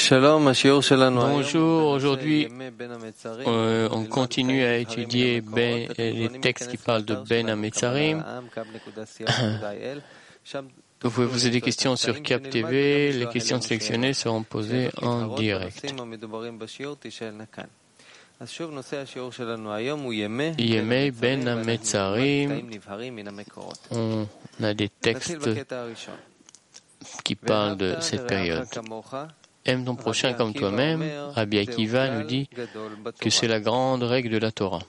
Bonjour, aujourd'hui on continue à étudier les textes qui parlent de Ben Hametzarim. Vous pouvez poser des questions sur Cap TV, les questions sélectionnées seront posées en direct. Yemei Ben Hametzarim, on a des textes qui parlent de cette période. Aime ton prochain comme toi-même, Rabbi Akiva nous dit que c'est la grande règle de la Torah.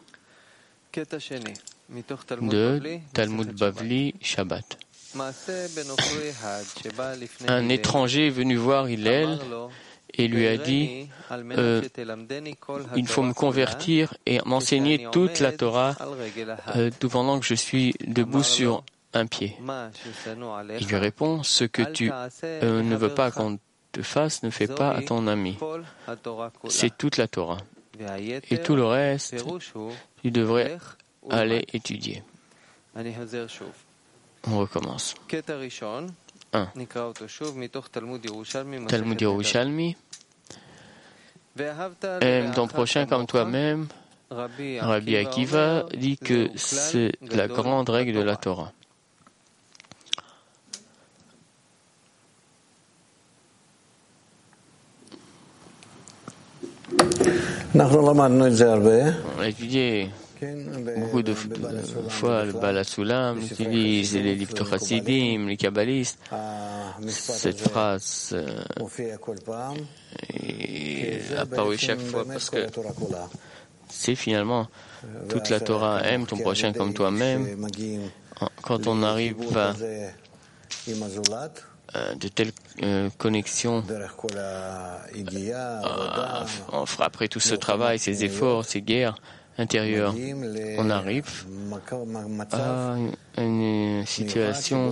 De Talmud Bavli, Shabbat. Un étranger est venu voir Hillel et lui a dit il faut me convertir et m'enseigner toute la Torah tout pendant que je suis debout sur un pied. Il lui répond ce que tu ne veux pas qu'on te fasse, ne fais pas à ton ami. C'est toute la Torah. Et tout le reste, tu devrais aller étudier. On recommence. 1. Talmud Yerushalmi. Aime ton prochain comme toi-même. Rabbi Akiva dit que c'est la grande règle de la Torah. On a étudié beaucoup de fois le Baal HaSulam, on utilise les livres de Chassidim, les kabbalistes. Cette phrase est apparue chaque fois parce que c'est finalement toute la Torah. Aime ton prochain comme toi-même. Quand on arrive à de telles connexions, on fera après tout ce travail, ces efforts, ces guerres intérieures, on arrive à une situation,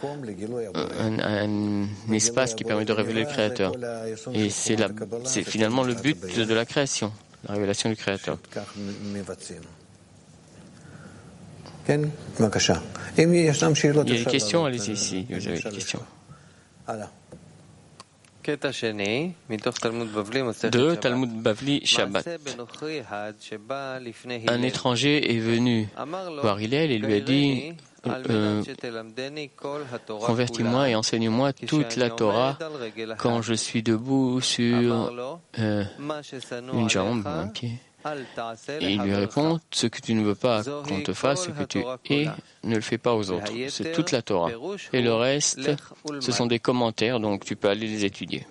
un espace qui permet de révéler le Créateur. Et c'est finalement le but de la création, la révélation du Créateur. Il y a des questions, allez-y ici, vous avez des questions. 2. Talmud Bavli, Shabbat. Un étranger est venu voir Hillel et lui a dit convertis-moi et enseigne-moi toute la Torah quand je suis debout sur une jambe ou un pied. Et il lui répond ce que tu ne veux pas qu'on te fasse, ce que tu es, ne le fais pas aux autres. C'est toute la Torah. Et le reste, ce sont des commentaires, donc tu peux aller les étudier.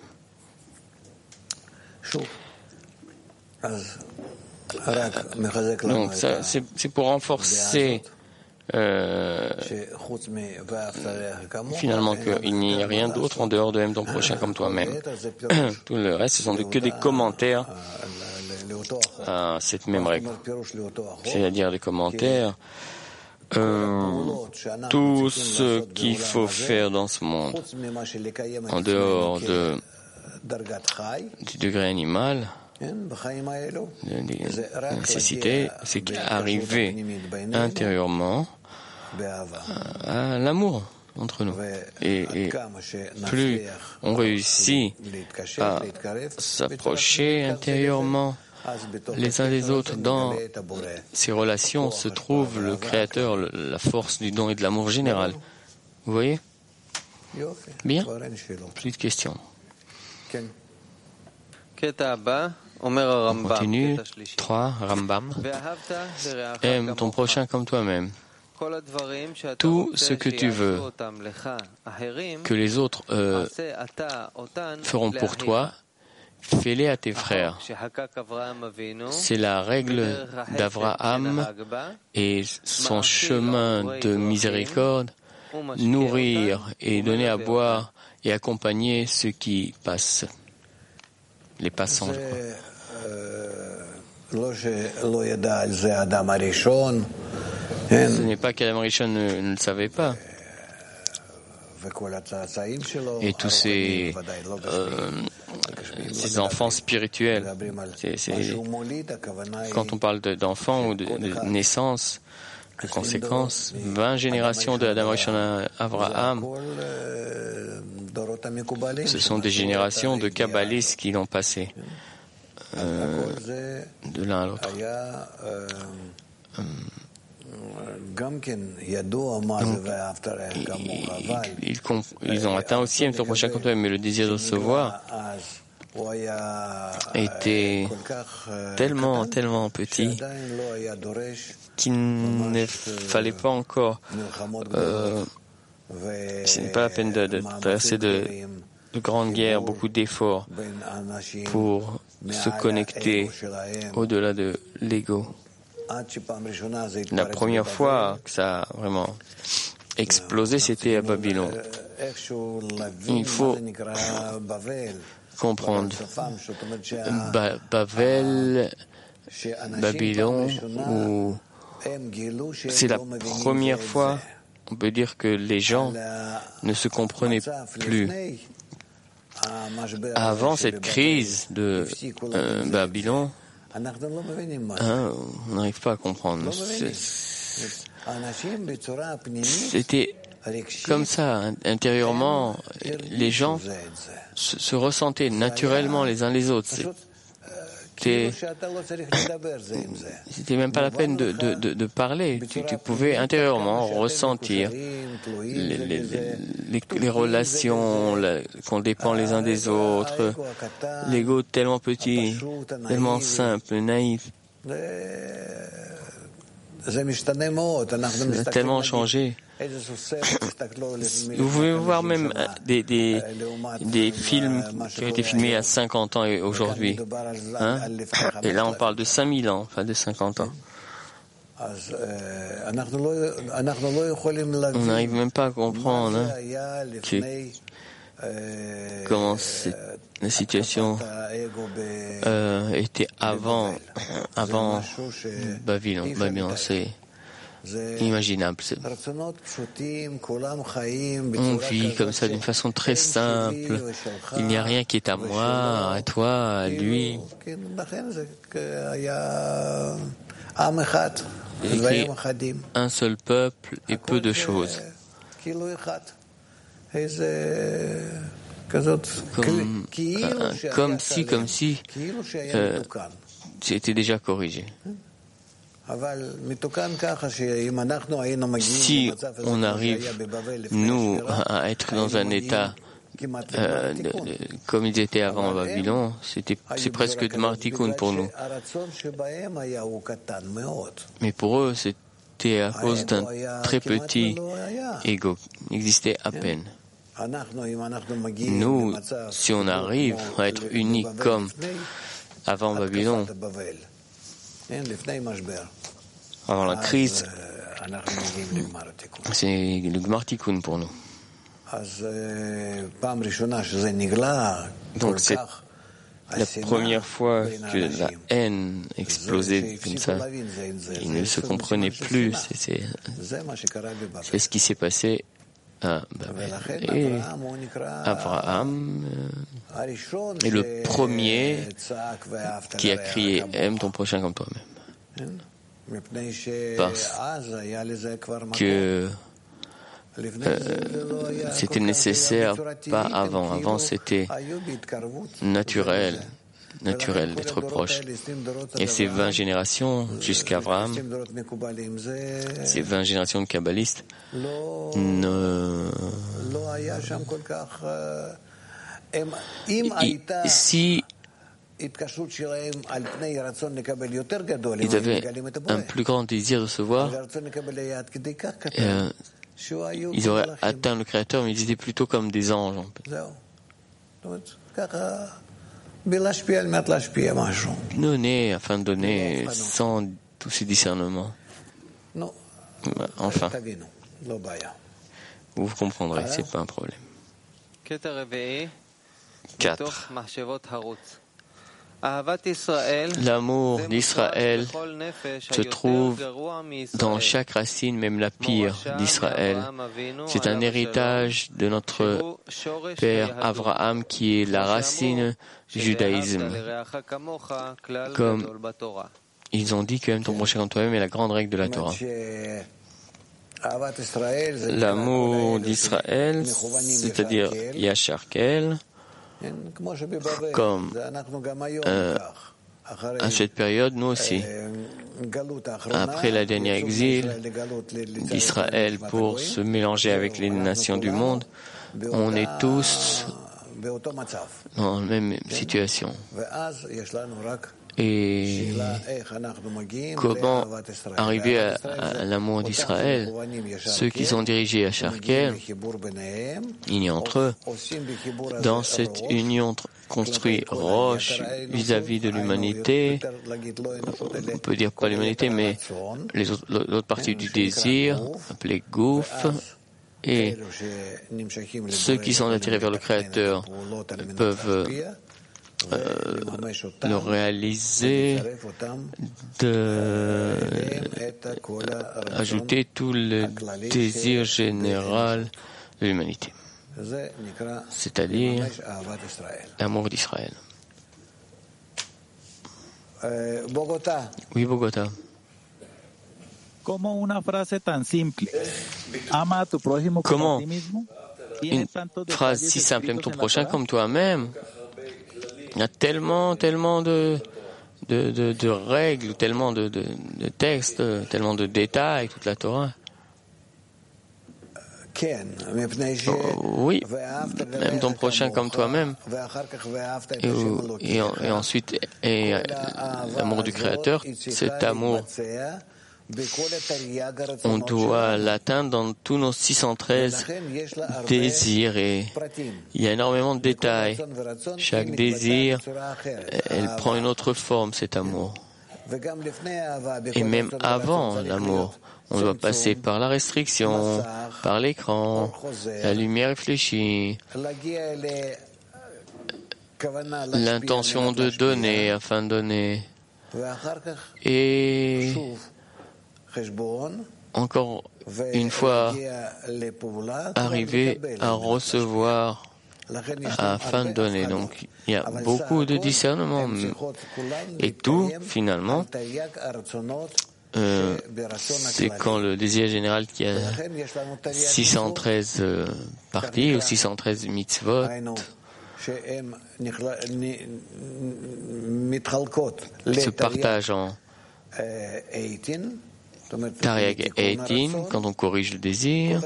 Donc ça, c'est pour renforcer finalement qu'il n'y a rien d'autre en dehors de Aime ton prochain comme toi-même. Tout le reste, ce sont que des commentaires à cette même règle. C'est-à-dire des commentaires. Tout ce qu'il faut faire dans ce monde, en dehors du degré animal, des nécessités, c'est qu'arriver intérieurement à l'amour entre nous. Et plus on réussit à s'approcher intérieurement les uns des autres, dans ces relations se trouve le Créateur, la force du don et de l'amour général. Vous voyez? Bien? Plus de questions. On continue. 3. Rambam. Aime ton prochain comme toi-même. Tout ce que tu veux que les autres feront pour toi, fais-les à tes frères. C'est la règle d'Abraham et son chemin de miséricorde, nourrir et donner à boire et accompagner ceux qui passent, les passants, je crois. Ce n'est pas qu'Adam Rishon ne le savait pas. Et tous ces enfants spirituels. Quand on parle d'enfants ou de naissance, de conséquences, 20 générations de Adam Rishon à Abraham, Ce sont des générations de kabbalistes qui l'ont passé de l'un à l'autre. Ils ont atteint aussi un prochain compte, mais le désir de recevoir était tellement petit qu'il ne fallait pas encore. Ce n'est pas la peine de traverser de grandes guerres, beaucoup d'efforts pour se connecter au-delà de l'ego. La première fois que ça a vraiment explosé, c'était à Babylone. Il faut comprendre Babylone, où c'est la première fois, on peut dire que les gens ne se comprenaient plus. Avant cette crise de Babylone, on n'arrive pas à comprendre. C'était comme ça, intérieurement, les gens se ressentaient naturellement les uns les autres. C'était même pas la peine de parler. Tu pouvais intérieurement ressentir les relations, qu'on dépend les uns des autres, l'ego tellement petit, tellement simple, naïf. Ça a tellement changé. Vous pouvez voir même des films qui ont été filmés à 50 ans et aujourd'hui. Et là, on parle de 5000 ans, pas de 50 ans. On n'arrive même pas à comprendre comment la situation était avant Babylone. Babylone, c'est inimaginable. On vit comme ça d'une façon très simple. Il n'y a rien qui est à moi, à toi, à lui. Et un seul peuple et peu de choses. Comme si c'était déjà corrigé. Si on arrive, nous, à être dans un état comme ils étaient avant Babylone, c'est presque de Martikun pour nous. Mais pour eux, c'était à cause d'un très petit ego, il existait à peine. Nous, si on arrive à être unis comme avant Babylone, avant la crise, c'est le Gmar Tikkun pour nous. Donc c'est la première fois que la haine explosait comme ça. Ils ne se comprenaient plus. C'est ce qui s'est passé à Babel. Et Abraham est le premier qui a crié « Aime ton prochain comme toi-même ». Parce que c'était nécessaire, pas avant. Avant, c'était naturel d'être proche. Et ces 20 générations jusqu'à Abraham, ces 20 générations de kabbalistes, si ils avaient un plus grand désir de se voir, ils auraient atteint le Créateur, mais ils étaient plutôt comme des anges. Donner afin de donner sans tous ces discernements. Enfin, vous comprendrez, c'est pas un problème. 4. L'amour d'Israël se trouve dans chaque racine, même la pire d'Israël. C'est un héritage de notre père Abraham qui est la racine du judaïsme. Comme ils ont dit que même ton prochain comme toi-même est la grande règle de la Torah. L'amour d'Israël, c'est-à-dire Yacharkel, comme à cette période, nous aussi, après la dernière exil d'Israël pour se mélanger avec les nations du monde, on est tous dans la même situation. Et comment arriver à l'amour d'Israël? Ceux qui sont dirigés à Charkel, il y a entre eux, dans cette union construit roche vis-à-vis de l'humanité, on peut dire pas l'humanité, mais l'autre partie du désir, appelée Gouf, et ceux qui sont attirés vers le Créateur peuvent le réaliser, ajouter tout le désir général de l'humanité, c'est-à-dire l'amour d'Israël. Oui, Bogota. Comment une phrase tan simple, ama a tu prójimo como a ti mismo, une phrase si simple, aime ton prochain comme toi-même. Il y a tellement de règles, tellement de textes, tellement de détails, toute la Torah. Oui, même ton prochain comme toi-même. Et ensuite, l'amour du Créateur, cet amour, on doit l'atteindre dans tous nos 613 désirs, et il y a énormément de détails. Chaque désir, elle prend une autre forme, cet amour. Et même avant l'amour, on doit passer par la restriction, par l'écran, la lumière réfléchie, l'intention de donner afin de donner, et encore une fois arriver à recevoir afin de donner. Donc il y a beaucoup de discernement, et tout finalement c'est quand le désir général qui a 613 parties ou 613 mitzvot se partagent en Tariag et Eitin, quand on corrige le désir,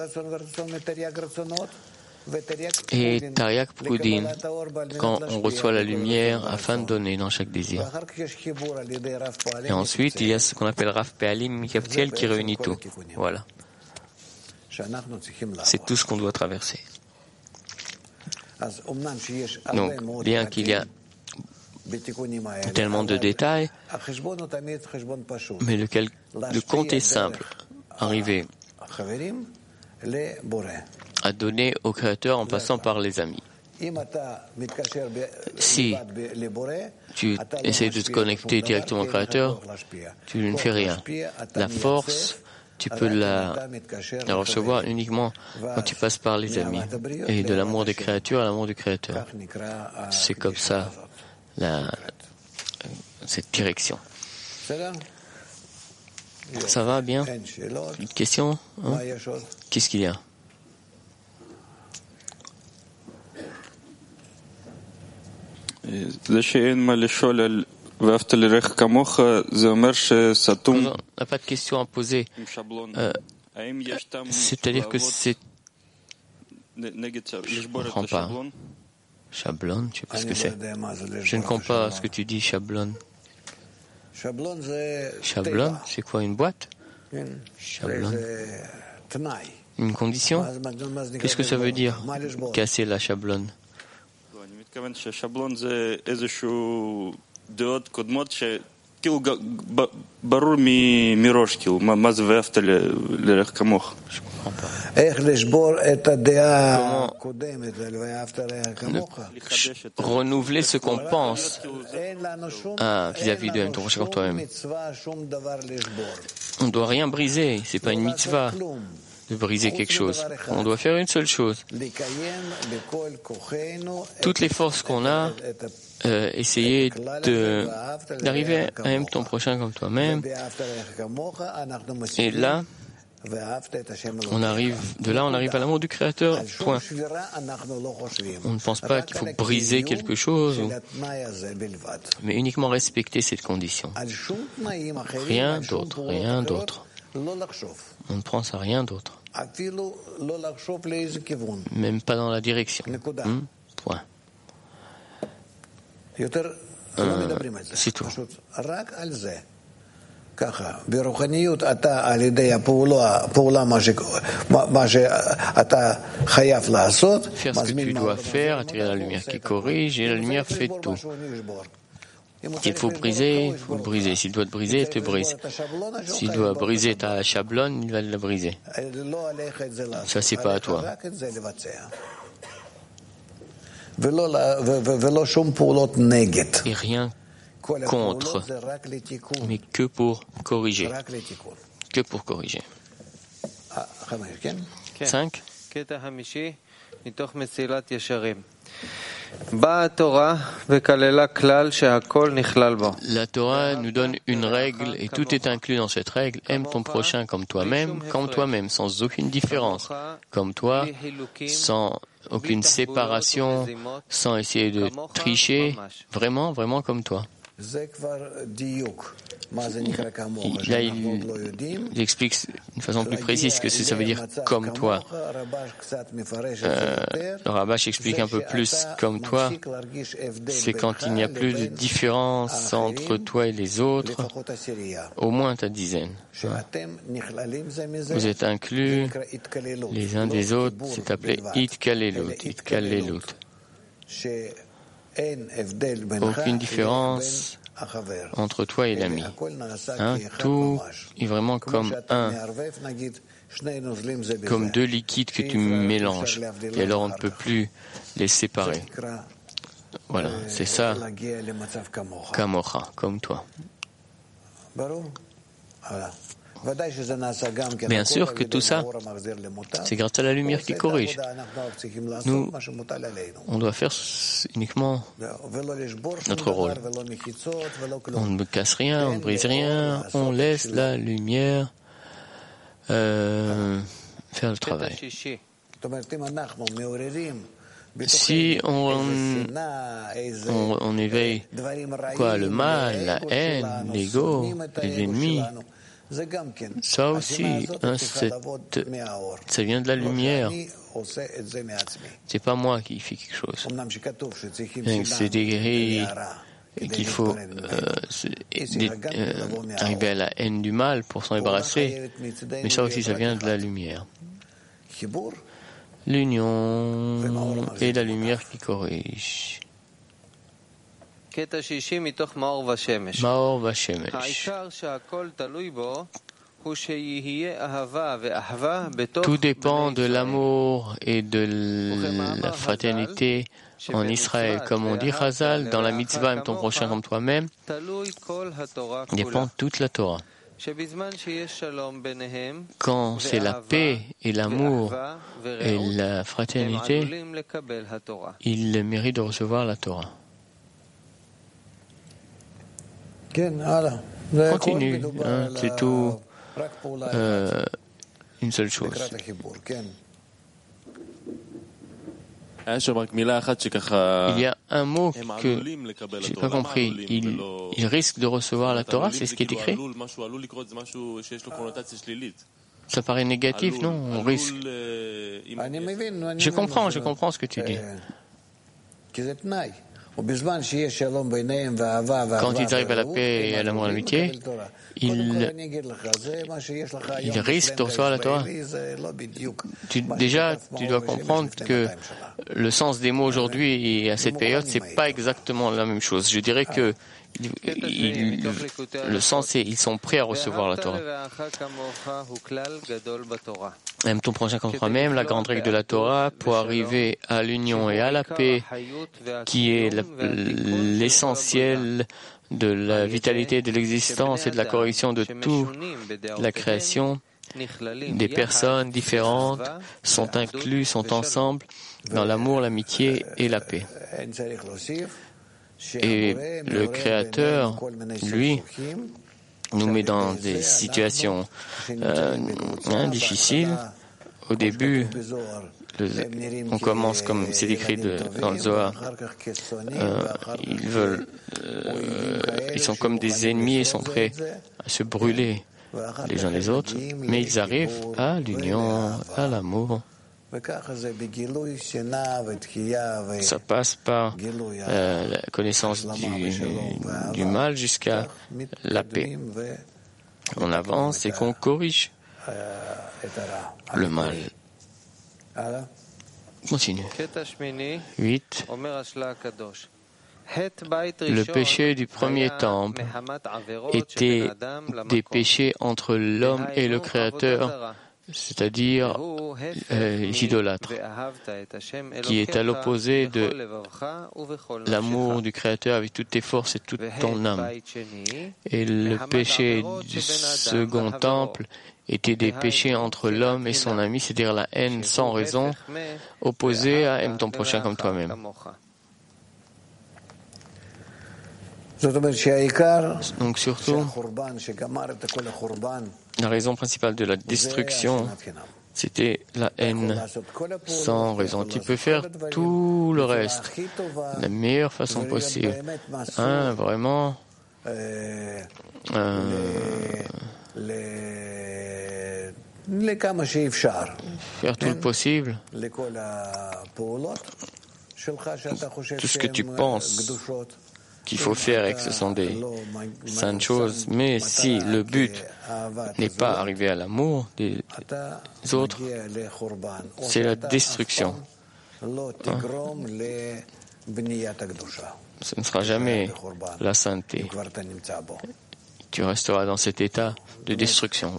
et Tariag Prudin, quand on reçoit la lumière afin de donner dans chaque désir. Et ensuite, il y a ce qu'on appelle Rav Pe'alim Mikaptiel qui réunit tout. Voilà. C'est tout ce qu'on doit traverser. Donc, bien qu'il y a tellement de détails, mais le compte est simple. Arriver à donner au Créateur en passant par les amis. Si tu essaies de te connecter directement au Créateur, tu ne fais rien. La force, tu peux la recevoir uniquement quand tu passes par les amis. Et de l'amour des créatures à l'amour du Créateur. C'est comme ça, cette direction. Ça va bien? Une question? Hein? Qu'est-ce qu'il y a? On n'a pas de question à poser. C'est-à-dire que c'est... Je ne comprends pas. Chablon, je ne sais pas ce que c'est. Je ne comprends pas ce que tu dis, chablon. Chablon, c'est quoi, une boîte? Chablon. Une condition? Qu'est-ce que ça veut dire, casser la chablonne? Comment renouveler ce qu'on pense vis-à-vis de ton prochain comme toi-même? On ne doit rien briser, c'est pas une mitzvah de briser quelque chose. On doit faire une seule chose. Toutes les forces qu'on a, essayer d'arriver à aimer ton prochain comme toi-même. Et là, on arrive à l'amour du Créateur, point. On ne pense pas qu'il faut briser quelque chose, mais uniquement respecter cette condition. Rien d'autre. On ne pense à rien d'autre. Même pas dans la direction. Point. C'est tout. Faire ce que tu dois faire, attirer la lumière qui corrige, et la lumière fait tout. S'il faut briser, il faut le briser. S'il doit te briser, il te brise. S'il doit briser ta chablonne, il va la briser. Ça, c'est pas à toi. Et rien contre, mais que pour corriger. Que pour corriger. 5. La Torah nous donne une règle et tout est inclus dans cette règle. Aime ton prochain comme toi-même, sans aucune différence. Comme toi, sans aucune séparation, sans essayer de tricher. Vraiment comme toi. Là, il explique d'une façon plus précise ce que ça veut dire comme toi. Le Rabash explique un peu plus comme toi. C'est quand il n'y a plus de différence entre toi et les autres, au moins ta dizaine. Vous êtes inclus les uns des autres, c'est appelé Itkalelut. Aucune différence entre toi et l'ami. Tout est vraiment comme comme deux liquides que tu mélanges. Et alors on ne peut plus les séparer. Voilà, c'est ça, Kamocha, comme toi. Bien sûr que tout ça, c'est grâce à la lumière qui corrige. Nous, on doit faire uniquement notre rôle. On ne casse rien, on ne brise rien, on laisse la lumière faire le travail. Si on éveille le mal, la haine, l'ego, les ennemis, ça aussi, ça vient de la lumière. C'est pas moi qui fais quelque chose. C'est écrit qu'il faut arriver à la haine du mal pour s'en débarrasser. Mais ça aussi, ça vient de la lumière. L'union et la lumière qui corrige. Maor Vashemesh. Tout dépend de l'amour et de la fraternité en Israël. Comme on dit Chazal, dans la mitzvah, aime ton prochain comme toi-même, dépend toute la Torah. Quand c'est la paix et l'amour et la fraternité, ils méritent de recevoir la Torah. Continue, c'est tout une seule chose. Il y a un mot que je n'ai pas compris. Il risque de recevoir la Torah, c'est ce qui est écrit. Ça paraît négatif, non? On risque. Je comprends ce que tu dis. Quand ils arrivent à la paix et à l'amour et à l'amitié, ils risquent de recevoir la Torah. Déjà, tu dois comprendre que le sens des mots aujourd'hui et à cette période, c'est pas exactement la même chose. Je dirais que le sens c'est ils sont prêts à recevoir la Torah. Aime ton prochain comme toi-même, la grande règle de la Torah, pour arriver à l'union et à la paix, qui est l'essentiel de la vitalité de l'existence et de la correction de toute la création. Des personnes différentes sont inclus, sont ensemble dans l'amour, l'amitié et la paix. Et le Créateur, lui, nous met dans des situations difficiles. Au début, on commence comme c'est écrit dans le Zohar. Ils sont comme des ennemis, ils sont prêts à se brûler les uns les autres, mais ils arrivent à l'union, à l'amour. Ça passe par la connaissance du mal jusqu'à la paix. On avance et qu'on corrige le mal. Continue. 8. Le péché du premier temple était des péchés entre l'homme et le Créateur, c'est-à-dire l'idolâtre, qui est à l'opposé de l'amour du Créateur avec toutes tes forces et toute ton âme. Et le péché du second temple était des péchés entre l'homme et son ami, c'est-à-dire la haine sans raison, opposée à aime ton prochain comme toi-même. Donc surtout, la raison principale de la destruction, c'était la haine sans raison. Tu peux faire tout le reste de la meilleure façon possible. Vraiment, faire tout le possible, tout ce que tu penses qu'il faut faire et que ce sont des saintes choses, mais si le but n'est pas arrivé à l'amour des autres, c'est la destruction. Ce ne sera jamais la sainteté. Tu resteras dans cet état de destruction.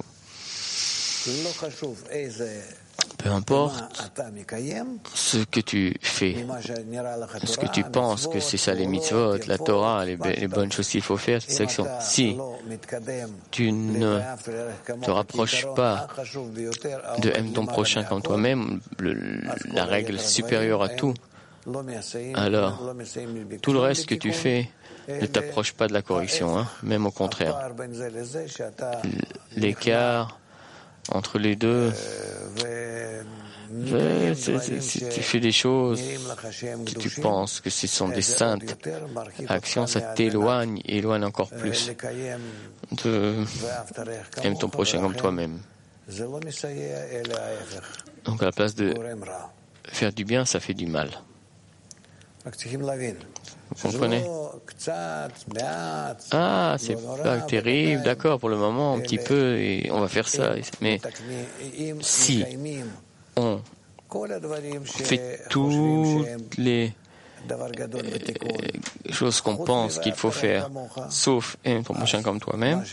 Peu importe ce que tu fais, ce que tu penses que c'est ça les mitzvot, la Torah, les bonnes choses qu'il faut faire, cette section. Si tu ne te rapproches pas de aime ton prochain comme toi-même, la règle supérieure à tout, alors tout le reste que tu fais ne t'approche pas de la correction, même au contraire. L'écart entre les deux, si tu fais des choses que tu penses que ce sont des saintes actions, ça t'éloigne encore plus de aime ton prochain comme toi-même. Donc à la place de faire du bien, ça fait du mal. Vous comprenez? C'est pas terrible, d'accord, pour le moment, un petit peu, et on va faire ça. Mais si on fait toutes les choses qu'on pense qu'il faut faire, sauf aime ton prochain comme toi-même,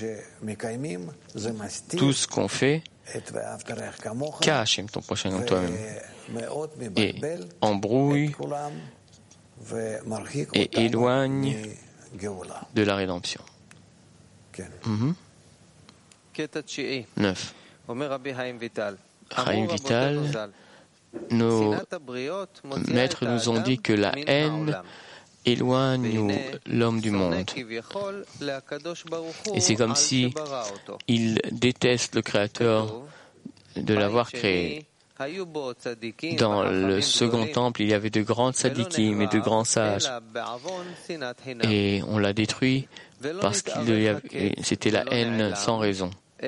tout ce qu'on fait cache aime ton prochain comme toi-même et embrouille et éloigne de la rédemption. 9. Chaim Vital, nos maîtres nous ont dit que la haine éloigne l'homme du monde. Et c'est comme si il déteste le Créateur de l'avoir créé. Dans le second temple, il y avait de grands tzadikim et de grands sages. Et on l'a détruit parce que c'était la haine sans raison.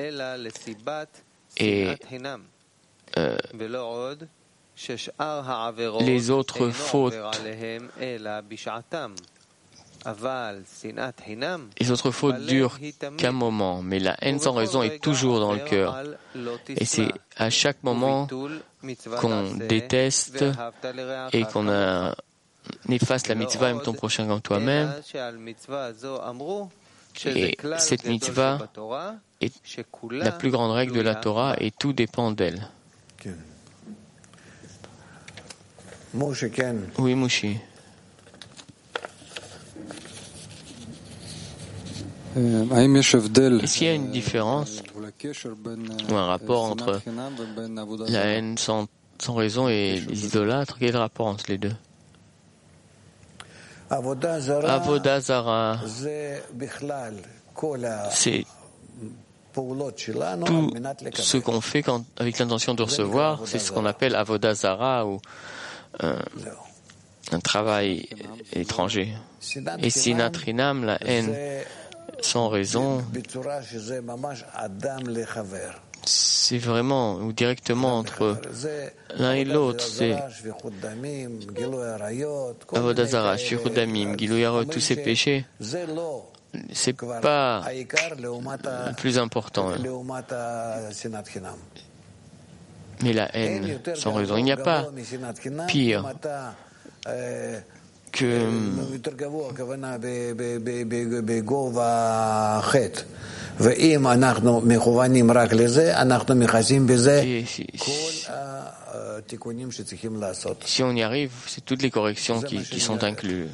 Et les autres fautes, durent qu'un moment, mais la haine sans raison est toujours dans le cœur. Et c'est à chaque moment qu'on déteste et qu'on efface la mitzvah aime ton prochain comme toi-même. Et cette mitzvah est la plus grande règle de la Torah et tout dépend d'elle. Oui, Mouchi. Est-ce qu'il y a une différence ou un rapport entre la haine sans raison et les idolâtres? Quel est le rapport entre les deux? Avodah Zara, c'est tout ce qu'on fait avec l'intention de recevoir, c'est ce qu'on appelle avoda zara ou un travail étranger. Et sinat chinam, la haine sans raison, c'est vraiment ou directement entre l'un et l'autre. C'est avoda zara, shfichut damim, gilui harayot, tous ces péchés. C'est pas le plus important. Mais la haine sans raison, il n'y a pas pire que si on y arrive, c'est toutes les corrections qui sont incluses.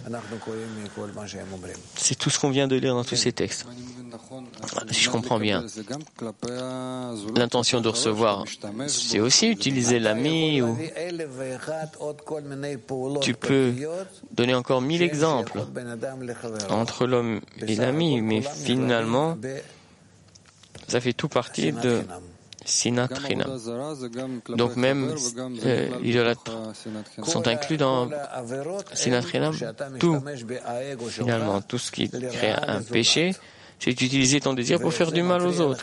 C'est tout ce qu'on vient de lire dans tous ces textes. Si je comprends bien, l'intention de recevoir, c'est aussi utiliser l'ami ou tu peux donner encore 1000 exemples entre l'homme et l'ami, mais finalement, ça fait tout partie de sinat chinam. Donc même idolâtres sont inclus dans sinat chinam. Tout, finalement, tout ce qui crée un péché, c'est d'utiliser ton désir pour faire du mal aux autres.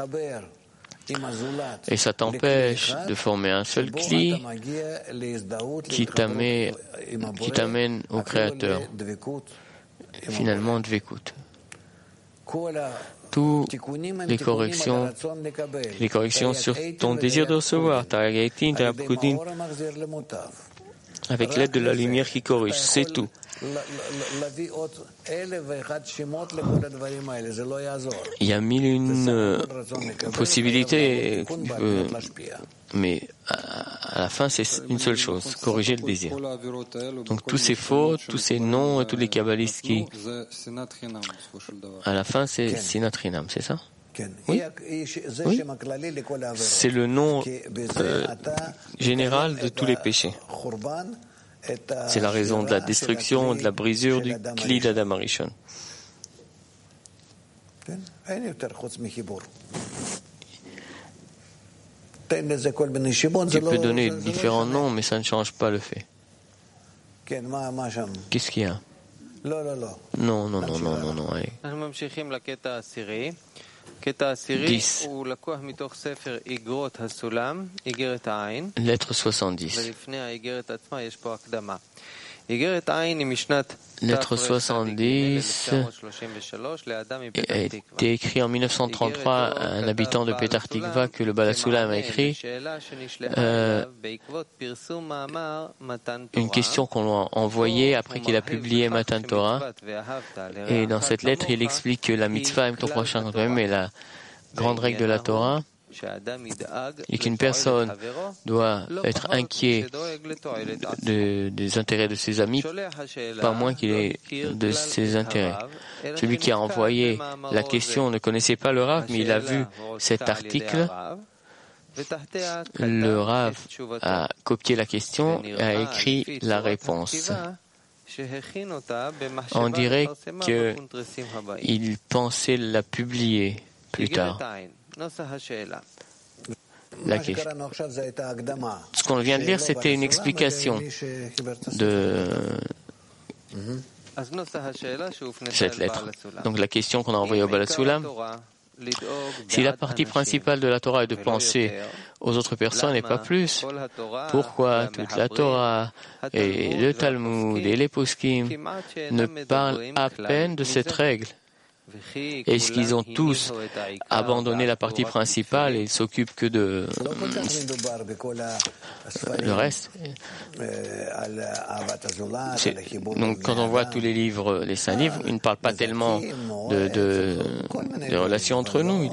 Et ça t'empêche de former un seul cli qui t'amène au Créateur. Finalement, dvekut. Toutes les corrections sur ton désir de recevoir, avec l'aide de la lumière qui corrige, c'est tout. Il y a 1001 possibilités, mais à la fin, c'est une seule chose, corriger le désir. Donc tous ces fautes, tous ces noms et tous les kabbalistes qui, à la fin, c'est sinat chinam, c'est ça? Oui. Oui. C'est le nom général de tous les péchés. C'est la raison de la destruction, de la brisure du Kli d'Adam Arishon. Tu peux donner différents noms, mais ça ne change pas le fait. Qu'est-ce qu'il y a? Non. Allez. 10. Lettre 70. Lettre 70 a été écrit en 1933 un habitant de Petar Tikva que le Baal HaSulam a écrit. Une question qu'on lui a envoyée après qu'il a publié Matan Torah. Et dans cette lettre, il explique que la mitzvah aime ton prochain comme toi-même est la grande règle de la Torah. Et qu'une personne doit être inquiet des intérêts de ses amis, pas moins qu'il est de ses intérêts. Celui qui a envoyé la question ne connaissait pas le Rav, mais il a vu cet article. Le Rav a copié la question et a écrit la réponse. On dirait qu'il pensait la publier plus tard. Ce qu'on vient de lire, c'était une explication de cette lettre. Donc la question qu'on a envoyée au Baal HaSulam, si la partie principale de la Torah est de penser aux autres personnes et pas plus, pourquoi toute la Torah et le Talmud et les poskim ne parlent à peine de cette règle? Est-ce qu'ils ont tous abandonné la partie principale et ils s'occupent que de le reste? Donc quand on voit tous les livres, les 5 livres, ils ne parlent pas tellement de relations entre nous.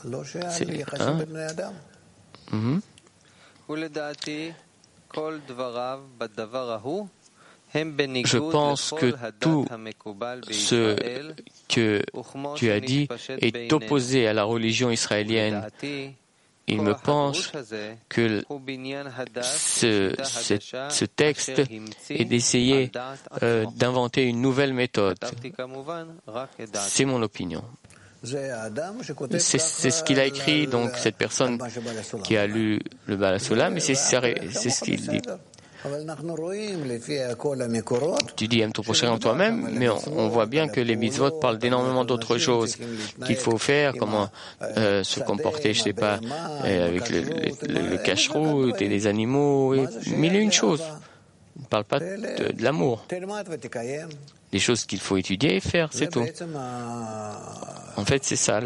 Je pense que tout ce que tu as dit est opposé à la religion israélienne. Il me pense que ce texte est d'essayer d'inventer une nouvelle méthode. C'est mon opinion. C'est ce qu'il a écrit, donc cette personne qui a lu le Baal HaSulam, mais c'est ce qu'il dit. Tu dis aime ton prochain comme toi-même, mais on voit bien que les mitzvot parlent d'énormément d'autres choses qu'il faut faire, comment se comporter, je sais pas, avec le cache-route et les animaux, et mille et une choses. On ne parle pas de l'amour. Des choses qu'il faut étudier et faire, c'est tout. En fait, c'est ça,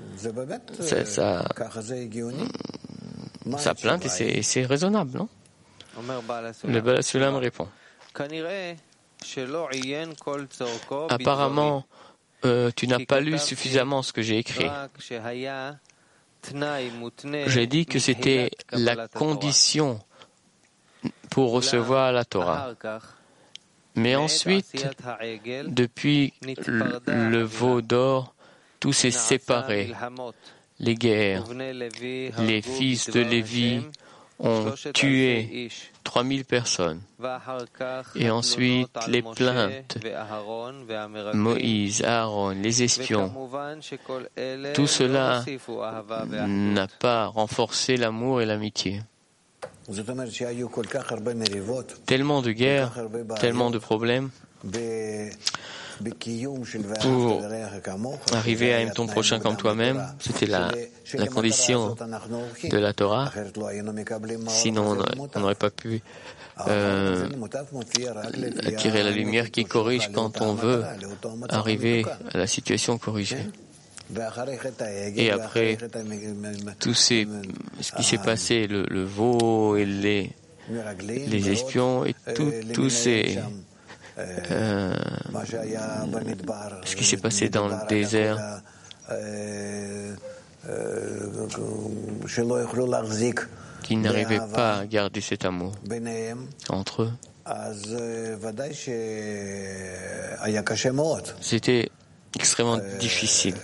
sa plainte, et c'est raisonnable, non? Le Baal HaSulam répond. Apparemment, tu n'as pas lu suffisamment ce que j'ai écrit. J'ai dit que c'était la condition pour recevoir la Torah. Mais ensuite, depuis le veau d'or, tout s'est séparé. Les guerres, les fils de Lévi ont tué 3000 personnes. Et ensuite, les plaintes, Moïse, Aaron, les espions, tout cela n'a pas renforcé l'amour et l'amitié. Tellement de guerres, tellement de problèmes pour arriver à aimer ton prochain comme toi-même. C'était la condition de la Torah. Sinon, on n'aurait pas pu attirer la lumière qui corrige quand on veut arriver à la situation corrigée. Et après tout ce qui s'est passé, le veau et les espions et tout ces ce qui s'est passé dans le désert, qui n'arrivaient pas à garder cet amour entre eux. C'était extrêmement difficile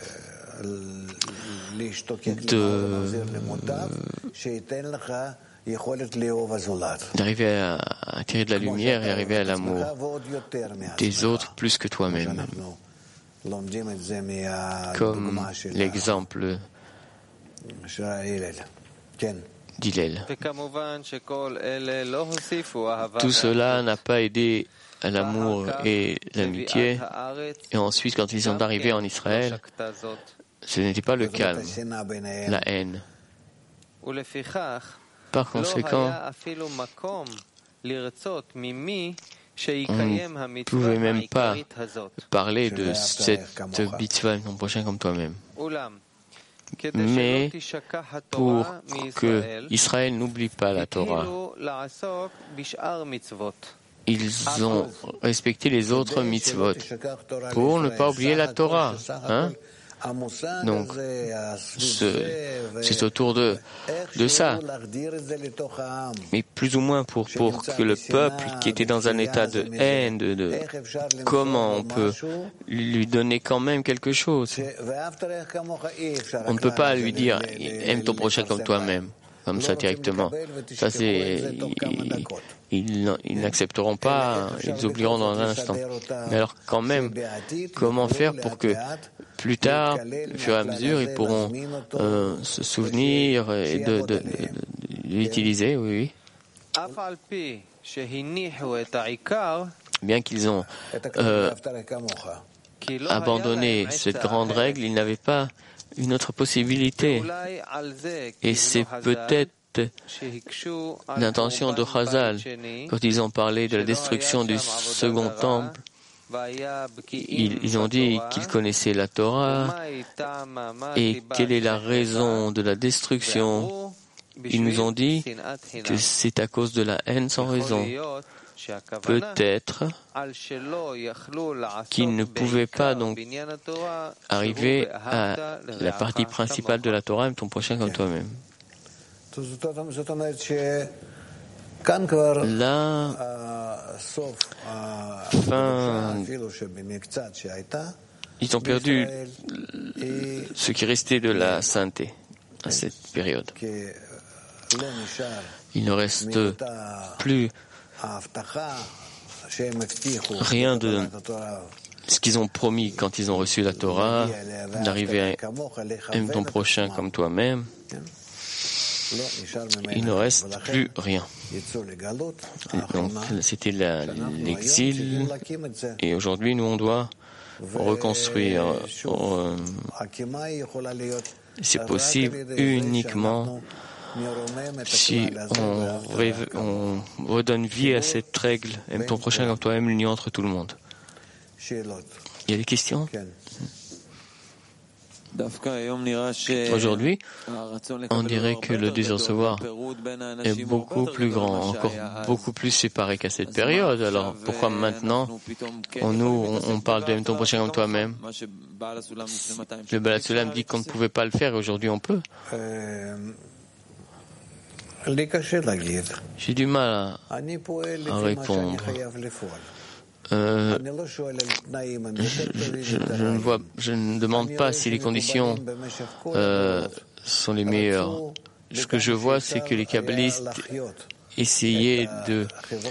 d'arriver à attirer de la lumière et arriver à l'amour des autres plus que toi-même. Comme l'exemple d'Hillel. Tout cela n'a pas aidé à l'amour et l'amitié. Et ensuite, quand ils sont arrivés en Israël, ce n'était pas le calme, la haine. Par conséquent, on ne pouvait même pas parler de cette mitzvah, ton prochain comme toi-même. Mais pour que Israël n'oublie pas la Torah, ils ont respecté les autres mitzvot pour ne pas oublier la Torah. Donc, c'est autour de ça. Mais plus ou moins pour que le peuple qui était dans un état de haine, comment on peut lui donner quand même quelque chose. On ne peut pas lui dire aime ton prochain comme toi-même, comme ça directement. Ça ils n'accepteront pas, ils oublieront dans un instant. Mais alors quand même, comment faire pour que plus tard, au fur et à mesure, ils pourront se souvenir et de l'utiliser, oui. Bien qu'ils ont abandonné cette grande règle, ils n'avaient pas une autre possibilité. Et c'est peut-être l'intention de Chazal, quand ils ont parlé de la destruction du second temple. Ils ont dit qu'ils connaissaient la Torah et quelle est la raison de la destruction. Ils nous ont dit que c'est à cause de la haine sans raison. Peut-être qu'ils ne pouvaient pas donc arriver à la partie principale de la Torah, aime ton prochain comme toi-même. Là, ils ont perdu ce qui restait de la sainteté à cette période. Il ne reste plus rien de ce qu'ils ont promis quand ils ont reçu la Torah, d'arriver à aime ton prochain comme toi-même, il ne reste plus rien. Donc, c'était l'exil, et aujourd'hui, nous, on doit reconstruire. C'est possible uniquement si on redonne vie à cette règle, aime ton prochain comme toi-même, l'union entre tout le monde. Il y a des questions? Aujourd'hui, on dirait que le désir de recevoir est beaucoup plus grand, encore beaucoup plus séparé qu'à cette période. Alors pourquoi maintenant, on parle de ton prochain comme toi-même? Le Baal Sulam dit qu'on ne pouvait pas le faire et aujourd'hui on peut. J'ai du mal à répondre. Je ne demande pas si les conditions sont les meilleures. Ce que je vois, c'est que les kabbalistes essayaient de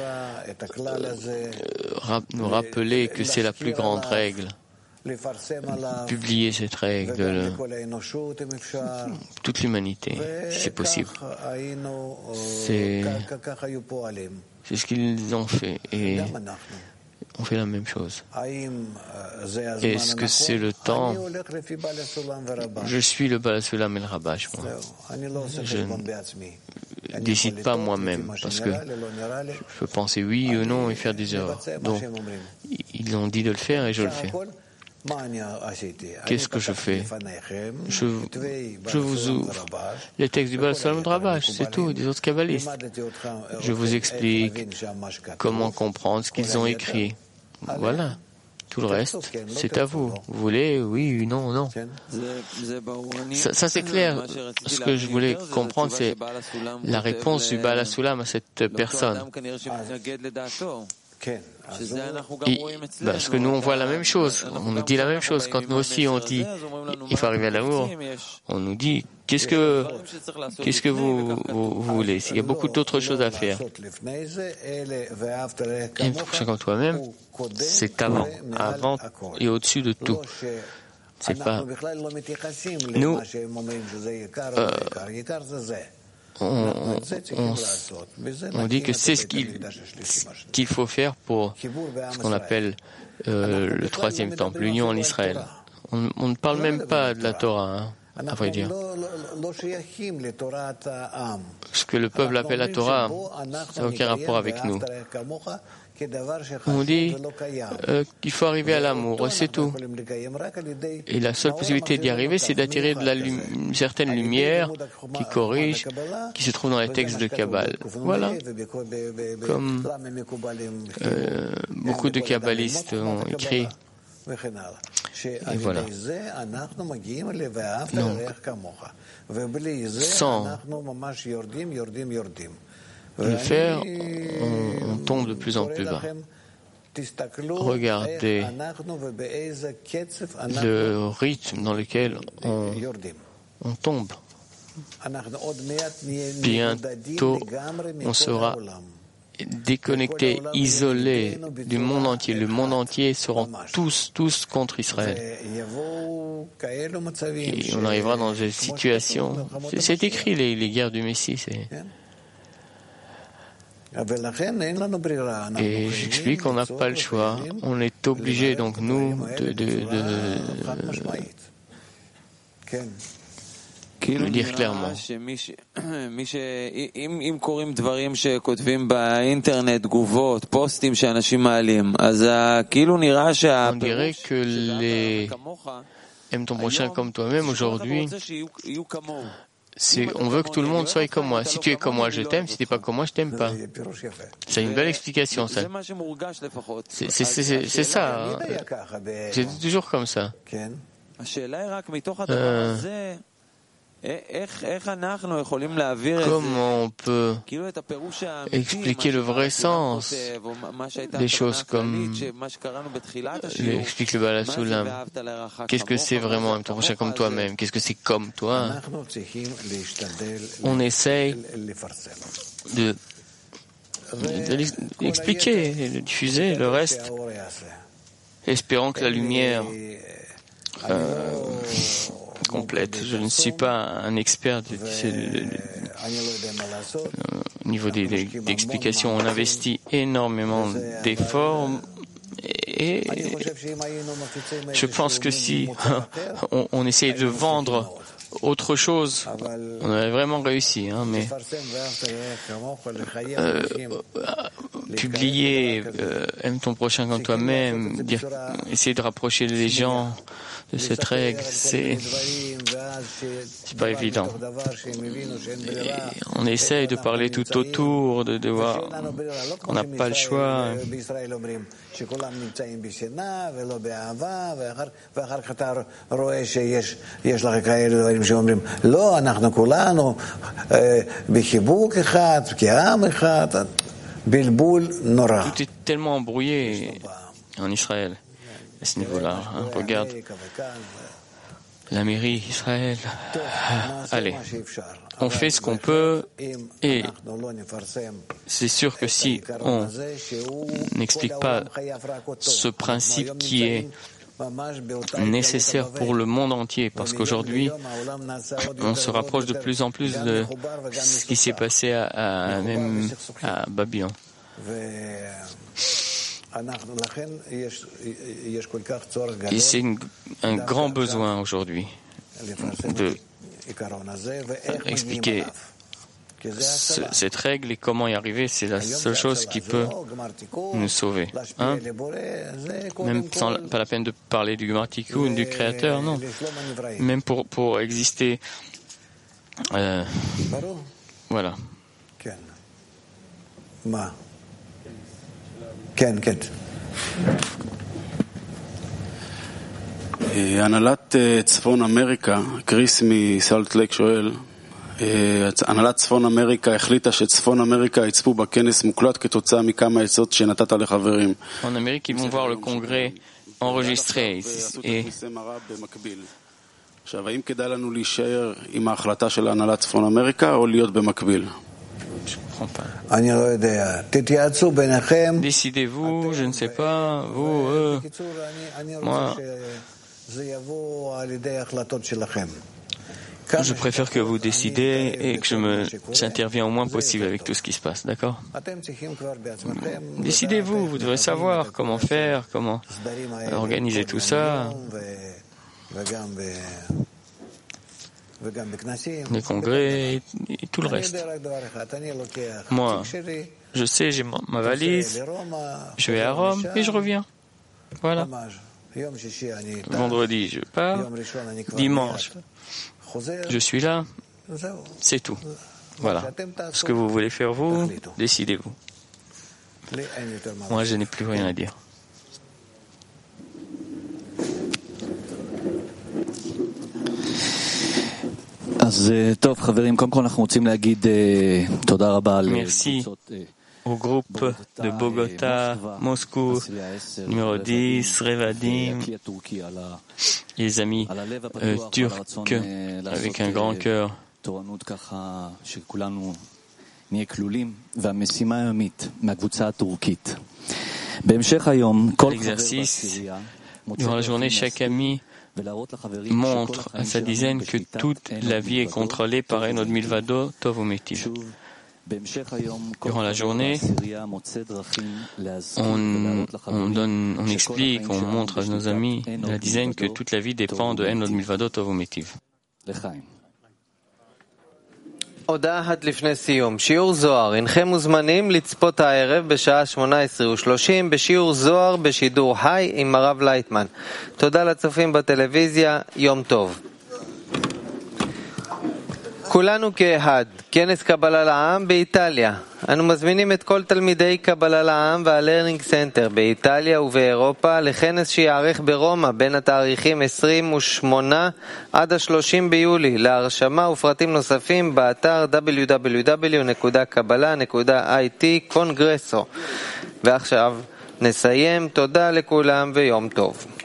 nous rappeler que c'est la plus grande règle. Publier cette règle, toute l'humanité, si c'est possible. C'est ce qu'ils ont fait. Et on fait la même chose. Est-ce que c'est le temps? Je suis le Baal Sulam et le Rabash, moi. Je ne décide pas moi-même, parce que je peux penser oui ou non et faire des erreurs. Donc, ils ont dit de le faire et je le fais. Qu'est-ce que je fais? Je vous ouvre les textes du Baal Sulam et du Rabash, c'est tout, des autres kabbalistes. Je vous explique comment comprendre ce qu'ils ont écrit. Voilà. Tout le reste, c'est à vous. Vous voulez, oui, non, non. Ça c'est clair. Ce que je voulais comprendre, c'est la réponse du Baal Sulam à cette personne. Parce que nous, on voit la même chose. On nous dit la même chose. Quand nous aussi, on dit il faut arriver à l'amour, on nous dit qu'est-ce que vous voulez. Il y a beaucoup d'autres choses à faire. Et comme toi-même, c'est avant et au-dessus de tout. C'est pas nous. On dit que c'est ce qu'il faut faire pour ce qu'on appelle le troisième temple, l'union en Israël. On ne parle même pas de la Torah, à vrai dire. Ce que le peuple appelle la Torah, ça n'a aucun rapport avec nous. On dit qu'il faut arriver à l'amour, c'est tout. Et la seule possibilité d'y arriver, c'est d'attirer une certaine lumière qui corrige, qui se trouve dans les textes de Kabbale. Voilà. Comme beaucoup de kabbalistes ont écrit. Et voilà. Donc, sans le faire, on tombe de plus en plus bas. Regardez le rythme dans lequel on tombe. Bientôt, on sera déconnecté, isolé du monde entier. Le monde entier seront tous contre Israël. Et on arrivera dans des situations. C'est écrit, les guerres du Messie. Et j'explique qu'on n'a pas le choix. On est obligé, donc, nous, de le dire clairement. On dirait que les aime ton prochain comme toi-même aujourd'hui, on veut que tout le monde soit comme moi. Si tu es comme moi, je t'aime. Si tu n'es pas comme moi, je t'aime pas. C'est une belle explication, ça. C'est ça. Hein. C'est toujours comme ça. Comment on peut expliquer le vrai sens des choses comme explique le Baal Sulam? Qu'est-ce que c'est vraiment aime ton prochain comme toi-même? Qu'est-ce que c'est comme toi? On essaye de l'expliquer et de diffuser. Le reste, espérant que la lumière complète. Je ne suis pas un expert au niveau des explications. On investit énormément d'efforts et je pense que si on essaye de vendre autre chose, on aurait vraiment réussi, mais publier aime ton prochain comme toi-même, essayer de rapprocher les gens de cette règle, c'est pas évident. Et on essaye de parler tout autour, de voir qu'on n'a pas le choix. Tout est tellement embrouillé en Israël à ce niveau-là. Regarde la mairie Israël. Allez, on fait ce qu'on peut et c'est sûr que si on n'explique pas ce principe qui est nécessaire pour le monde entier, parce qu'aujourd'hui on se rapproche de plus en plus de ce qui s'est passé même à Babylone. Et c'est un grand besoin aujourd'hui de expliquer cette règle et comment y arriver. C'est la seule chose qui peut nous sauver. Même pas la peine de parler du Gmartikun, du Créateur, non. Même pour exister. Voilà. הנהלת צפון אמריקה, קריס מסלט לייק שואל, הנהלת צפון אמריקה החליטה שצפון אמריקה יצפו בכנס מוקלט כתוצאה מכמה עצות שנתת לחברים. En Amérique, ils vont voir le congrès enregistré. עכשיו, האם כדאי לנו להישאר עם ההחלטה של הנהלת צפון אמריקה או להיות במקביל? Décidez-vous, je ne sais pas, vous, moi, je préfère que vous décidez et que j'interviens au moins possible avec tout ce qui se passe, d'accord? Décidez-vous, vous devrez savoir comment faire, comment organiser tout ça. Les congrès et tout le reste. Moi, je sais, j'ai ma valise, je vais à Rome et je reviens. Voilà. Vendredi, je pars. Dimanche, je suis là. C'est tout. Voilà. Ce que vous voulez faire, vous, décidez-vous. Moi, je n'ai plus rien à dire. Merci au groupe de Bogota, Moscou, numéro 10, Revadim, les amis turcs avec un grand cœur. L'exercice, durant la journée, chaque ami montre à sa dizaine que toute la vie est contrôlée par Enod Milvado Tov Umetiv. Durant la journée, on explique, on montre à nos amis de la dizaine que toute la vie dépend de Enod Milvado Tov Umetiv. הודעה עד לפני סיום. שיעור זוהר. הנכם מוזמנים לצפות הערב בשעה 18:30 בשיעור זוהר בשידור חי עם הרב לייטמן. תודה לצופים בטלוויזיה. יום טוב. כולנו כאחד. כנס קבלה לעם באיטליה. אנו מזמינים את כל תלמידי קבלה לעם והלרנינג סנטר באיטליה ובאירופה לכנס שיערך ברומא בין התאריכים 28 עד 30 ביולי. להרשמה ופרטים נוספים באתר www.kabbalah.it קונגרסו. ועכשיו נסיים. תודה לכולם ויום טוב.